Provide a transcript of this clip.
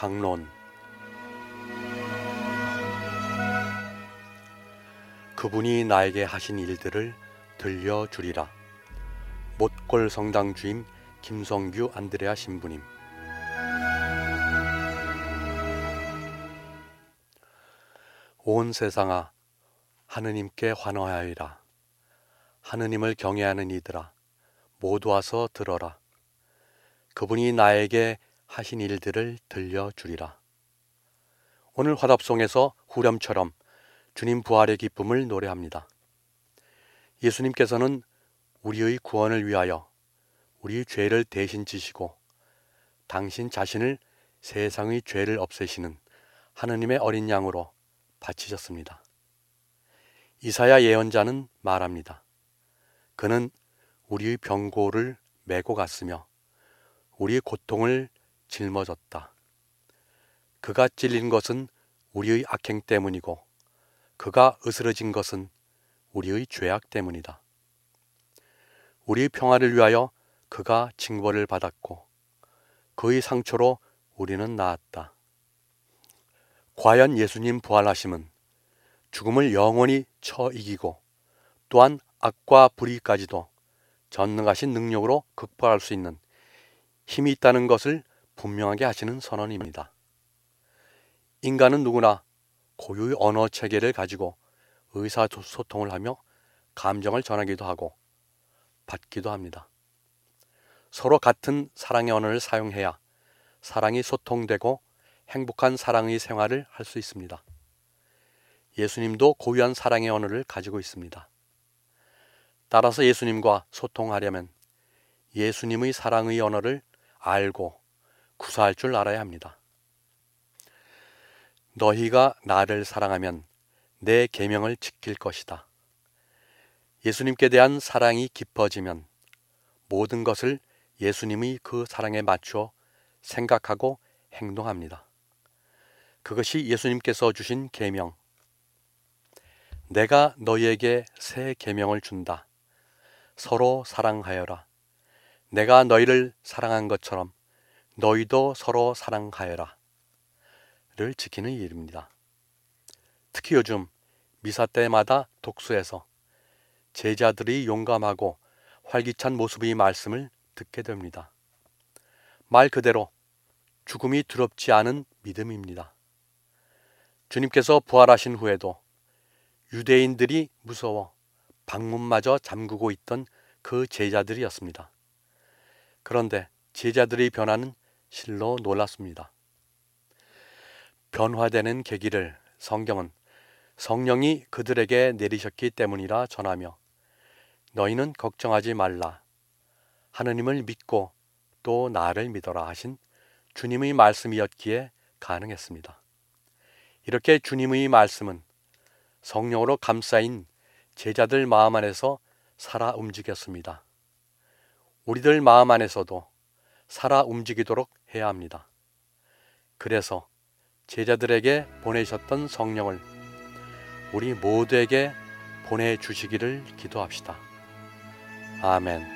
강론. 그분이 나에게 하신 일들을 들려주리라. 못골 성당 주임 김성규 안드레아 신부님. 온 세상아, 하느님께 환호하여라. 하느님을 경외하는 이들아, 모두 와서 들어라. 그분이 나에게 하신 일들을 들려주리라. 오늘 화답송에서 후렴처럼 주님 부활의 기쁨을 노래합니다. 예수님께서는 우리의 구원을 위하여 우리의 죄를 대신 지시고 당신 자신을 세상의 죄를 없애시는 하느님의 어린 양으로 바치셨습니다. 이사야 예언자는 말합니다. 그는 우리의 병고를 메고 갔으며 우리의 고통을 짊어졌다. 그가 찔린 것은 우리의 악행 때문이고 그가 으스러진 것은 우리의 죄악 때문이다. 우리의 평화를 위하여 그가 징벌을 받았고 그의 상처로 우리는 나았다. 과연 예수님 부활하심은 죽음을 영원히 쳐 이기고 또한 악과 불의까지도 전능하신 능력으로 극복할 수 있는 힘이 있다는 것을 분명하게 하시는 선언입니다. 인간은 누구나 고유의 언어 체계를 가지고 의사소통을 하며 감정을 전하기도 하고 받기도 합니다. 서로 같은 사랑의 언어를 사용해야 사랑이 소통되고 행복한 사랑의 생활을 할 수 있습니다. 예수님도 고유한 사랑의 언어를 가지고 있습니다. 따라서 예수님과 소통하려면 예수님의 사랑의 언어를 알고 구사할 줄 알아야 합니다. 너희가 나를 사랑하면 내 계명을 지킬 것이다. 예수님께 대한 사랑이 깊어지면 모든 것을 예수님의 그 사랑에 맞춰 생각하고 행동합니다. 그것이 예수님께서 주신 계명. 내가 너희에게 새 계명을 준다. 서로 사랑하여라. 내가 너희를 사랑한 것처럼 너희도 서로 사랑하여라. 를 지키는 일입니다. 특히 요즘 미사 때마다 독수에서 제자들이 용감하고 활기찬 모습의 말씀을 듣게 됩니다. 말 그대로 죽음이 두렵지 않은 믿음입니다. 주님께서 부활하신 후에도 유대인들이 무서워 방문마저 잠그고 있던 그 제자들이었습니다. 그런데 제자들의 변화는 실로 놀랐습니다. 변화되는 계기를 성경은 성령이 그들에게 내리셨기 때문이라 전하며 너희는 걱정하지 말라. 하느님을 믿고 또 나를 믿어라 하신 주님의 말씀이었기에 가능했습니다. 이렇게 주님의 말씀은 성령으로 감싸인 제자들 마음 안에서 살아 움직였습니다. 우리들 마음 안에서도 살아 움직이도록 해야 합니다. 그래서 제자들에게 보내셨던 성령을 우리 모두에게 보내주시기를 기도합시다. 아멘.